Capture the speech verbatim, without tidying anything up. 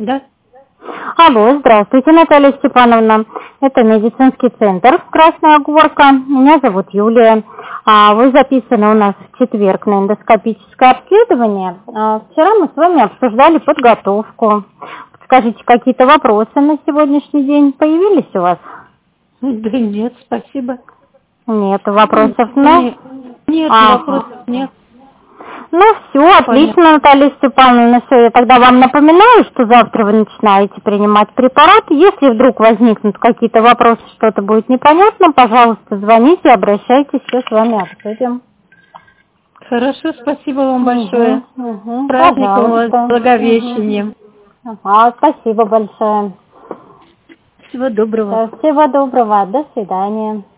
Да. Алло, здравствуйте, Наталья Степановна. Это медицинский центр «Красная Горка». Меня зовут Юлия. А, Вы записаны у нас в четверг на эндоскопическое обследование. А, Вчера мы с вами обсуждали подготовку. Скажите, какие-то вопросы на сегодняшний день появились у вас? Да нет, спасибо. Нет вопросов, но... Нет, нет А, вопросов, нет. Ну все, отлично, Наталья Степановна. Все, я тогда вам напоминаю, что завтра вы начинаете принимать препарат. Если вдруг возникнут какие-то вопросы, что-то будет непонятно, пожалуйста, звоните, обращайтесь, все с вами обсудим. Хорошо, спасибо вам большое. Угу, угу, С праздником вас, пожалуйста. с Благовещением. Угу. Ага, спасибо большое. Всего доброго. Всего доброго, до свидания.